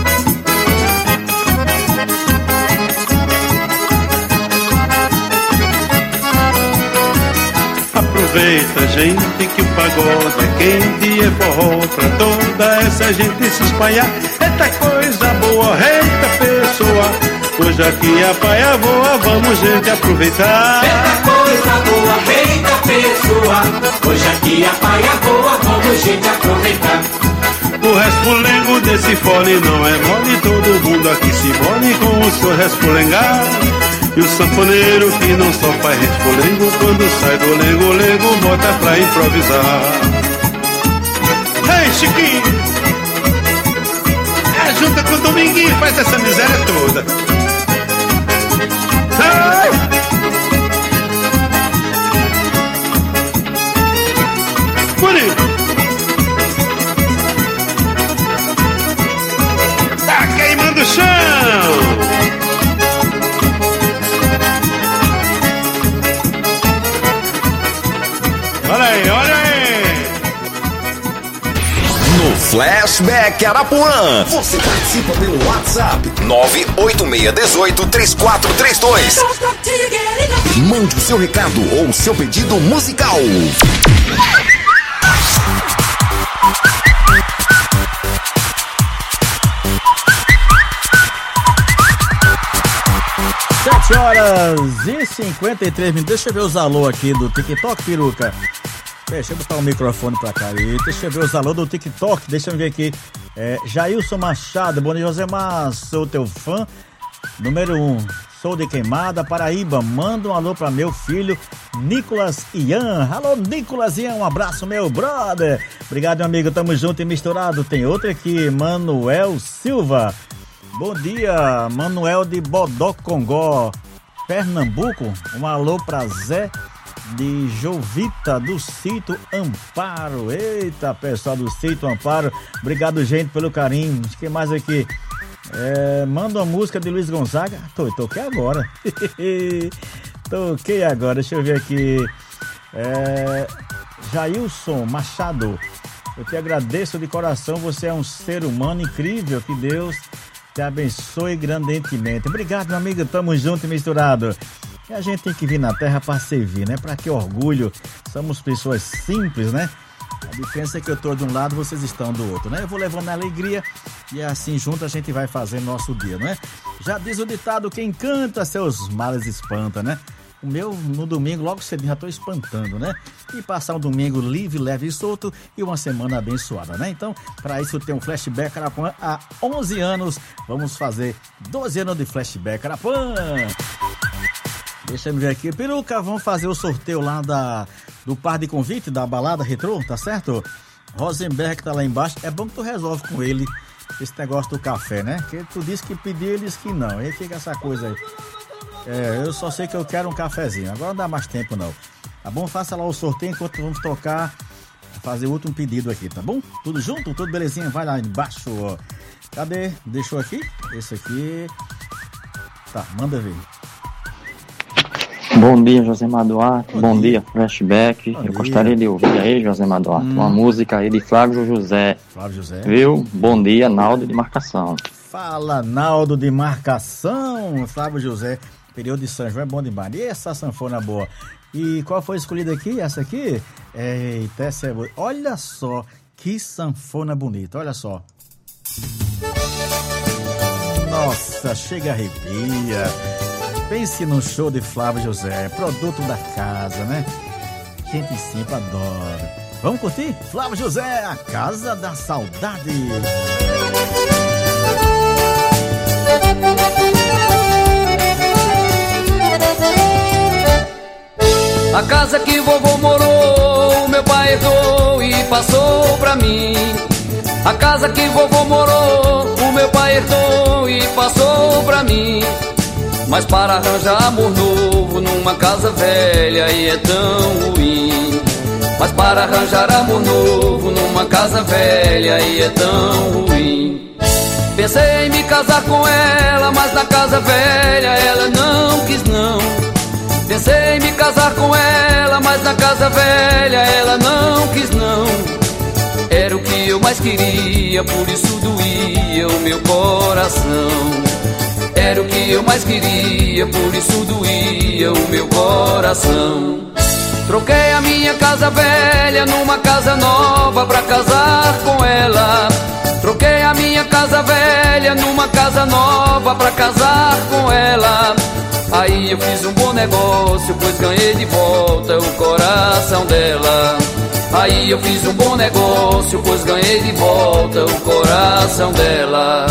Aproveita, gente, que o pagode é quente e é forró pra toda essa gente se espalhar. Eita coisa boa, eita pessoa, hoje aqui a paia voa, vamos gente aproveitar. Eita coisa boa, eita pessoa, hoje aqui a paia voa, vamos gente aproveitar. O resfolengo desse fole não é mole, todo mundo aqui se mole com o seu resfolengar. E o sanfoneiro que não só faz resfolengo, quando sai do lengo-lengo, bota pra improvisar. Ei, Chiquinho! É, junta com o Dominguinho e faz essa miséria toda. Ai! Bonito! Tá queimando o chão! Olha aí, olha aí! No Flashback Arapuã, você participa pelo WhatsApp nove oito seis um oito três quatro três dois. Mande o seu recado ou o seu pedido musical. sete horas e cinquenta e três minutos. Deixa eu ver os alô aqui do TikTok, peruca. Deixa eu botar o microfone pra cá aí. Deixa eu ver os alô do TikTok. Deixa eu ver aqui. É, Jailson Machado, bom dia, Josemar. Sou teu fã. Número um. Sou de Queimada, Paraíba. Manda um alô pra meu filho, Nicolas Ian. Alô, Nicolas Ian, um abraço, meu brother. Obrigado, meu amigo. Tamo junto e misturado. Tem outro aqui, Manuel Silva. Bom dia, Manuel de Bodocongó, Pernambuco. Um alô pra Zé de Jovita, do Sítio Amparo. Eita, pessoal do Sítio Amparo. Obrigado, gente, pelo carinho. O que mais aqui? É, manda uma música de Luiz Gonzaga. Tô, toquei agora. Toquei agora. Deixa eu ver aqui. É, Jailson Machado. Eu te agradeço de coração. Você é um ser humano incrível. Que Deus te abençoe grandemente. Obrigado, meu amigo. Tamo junto e misturado. E a gente tem que vir na terra para servir, né? Para que orgulho. Somos pessoas simples, né? A diferença é que eu tô de um lado, vocês estão do outro, né? Eu vou levando a alegria e assim junto a gente vai fazer nosso dia, não é? Já diz o ditado, quem canta seus males espanta, né? O meu, no domingo, logo cedinho, já tô espantando, né? E passar um domingo livre, leve e solto e uma semana abençoada, né? Então, para isso tem um Flashback Arapuã há onze anos. Vamos fazer doze anos de Flashback Arapuã. Deixa eu ver aqui. Peruca, vamos fazer o sorteio lá da, do par de convite da balada retrô, tá certo? Rosenberg tá lá embaixo. É bom que tu resolve com ele esse negócio do café, né? Que tu disse que pediu, ele disse que não. Aí fica essa coisa aí. É, eu só sei que eu quero um cafezinho. Agora não dá mais tempo, não. Tá bom? Faça lá o sorteio enquanto vamos tocar, fazer o último pedido aqui, tá bom? Tudo junto? Tudo belezinha? Vai lá embaixo, ó. Cadê? Deixou aqui? Esse aqui. Tá, manda ver. Bom dia, Josemar Duarte. Bom, Bom dia. dia, Flashback. Bom Eu dia. gostaria de ouvir aí, Josemar Duarte, hum. uma música aí de Flávio José. Flávio José. Viu? Bom dia, Naldo de Marcação. Fala, Naldo de Marcação. Flávio José, período de São João é bom demais. E essa sanfona boa. E qual foi escolhida aqui? Essa aqui? Eita, essa é boa. Olha só que sanfona bonita, olha só. Nossa, chega arrepia. Pense no show de Flávio José, produto da casa, né? Gente simples adora. Vamos curtir? Flávio José, a Casa da Saudade. A casa que vovô morou, meu pai herdou e passou pra mim. A casa que vovô morou, o meu pai herdou e passou pra mim. Mas para arranjar amor novo numa casa velha aí é tão ruim. Mas para arranjar amor novo numa casa velha aí é tão ruim. Pensei em me casar com ela, mas na casa velha ela não quis não. Pensei em me casar com ela, mas na casa velha ela não quis não. Era o que eu mais queria, por isso doía o meu coração. Era o que eu mais queria, por isso doía o meu coração. Troquei a minha casa velha numa casa nova pra casar com ela. Troquei a minha casa velha numa casa nova pra casar com ela. Aí eu fiz um bom negócio, pois ganhei de volta o coração dela. Aí eu fiz um bom negócio, pois ganhei de volta o coração dela.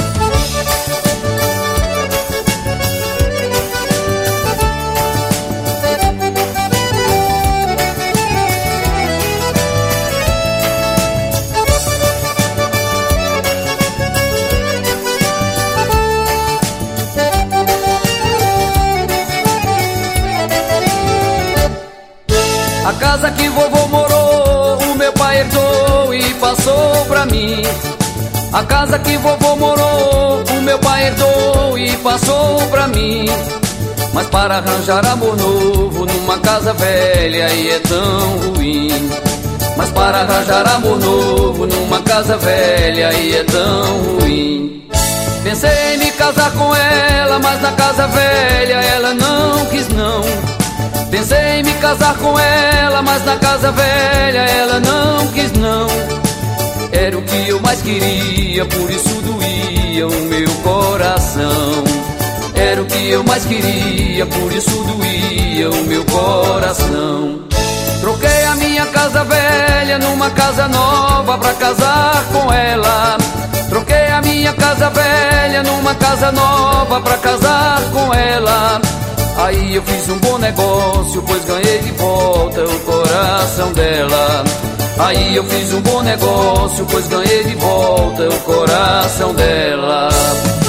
A casa que vovô morou, o meu pai herdou e passou pra mim. A casa que vovô morou, o meu pai herdou e passou pra mim. Mas para arranjar amor novo numa casa velha aí é tão ruim. Mas para arranjar amor novo numa casa velha aí é tão ruim. Pensei em me casar com ela, mas na casa velha ela não quis não. Pensei em me casar com ela, mas na casa velha ela não quis não. Era o que eu mais queria, por isso doía o meu coração. era o que eu mais queria, por isso doía o meu coração. Troquei a minha casa velha numa casa nova pra casar com ela. Troquei a minha casa velha numa casa nova pra casar com ela. Aí eu fiz um bom negócio, pois ganhei de volta o coração dela. Aí eu fiz um bom negócio, pois ganhei de volta o coração dela.